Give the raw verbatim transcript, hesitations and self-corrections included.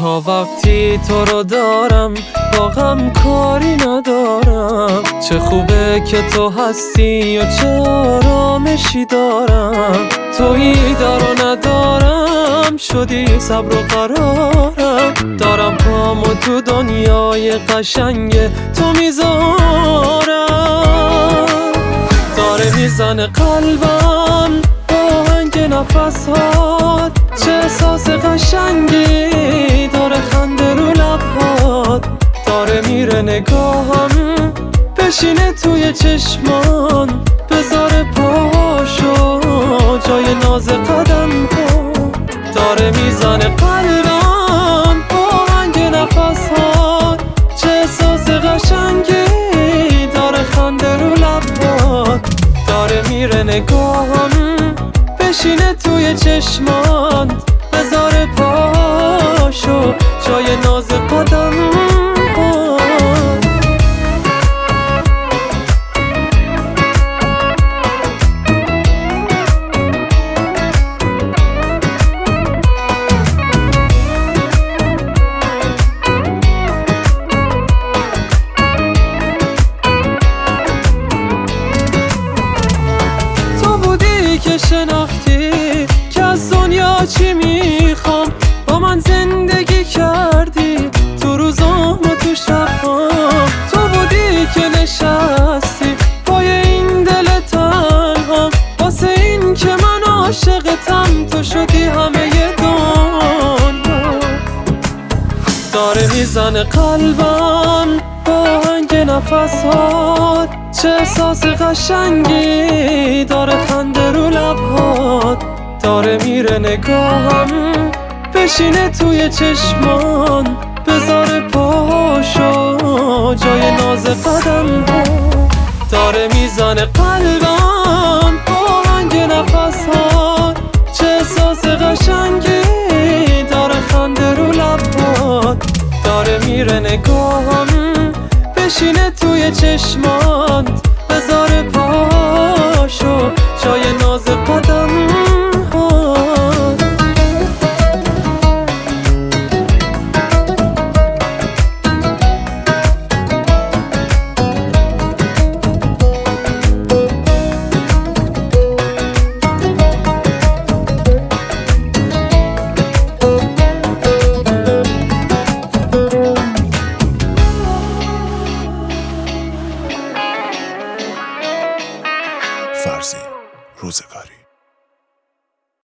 تا وقتی تو رو دارم با غم کاری ندارم. چه خوبه که تو هستی و چه آرامشی دارم. تویی دار و ندارم شدی صبر و قرارم. دارم پامو تو دنیای قشنگ تو میذارم. داره میزنه قلبم آهنگ نفسات. چه احساس قشنگی داره خنده رو لبات. داره میره نگاهم بشینه توی چشمان. بذاره پاشو جای ناز قدم ها. داره میزنه قلبم آهنگ نفسات. چه احساس قشنگی داره خنده رو لبات. داره میره نگاهم بشینه توی چشمان. بذاره پاشو جای ناز قدم ها. که شناختی که از دنیا چی میخوام. با من زندگی کردی تو روزام و تو شبام. تو بودی که نشستی پای این دل تنهام. واسه این که من عاشقتم تو شدی همه دنیا. داره میزنه قلبم آهنگ نفسات. چه احساس قشنگی داره خنده رو لبات. داره میره نگاهم بشینه توی چشمان. بذاره پاشو جای ناز قدم ها. داره میزنه قلبم آهنگ نفسات. چه احساس قشنگی داره خنده رو لبات. داره میره نگاهم بشینه توی چشمان.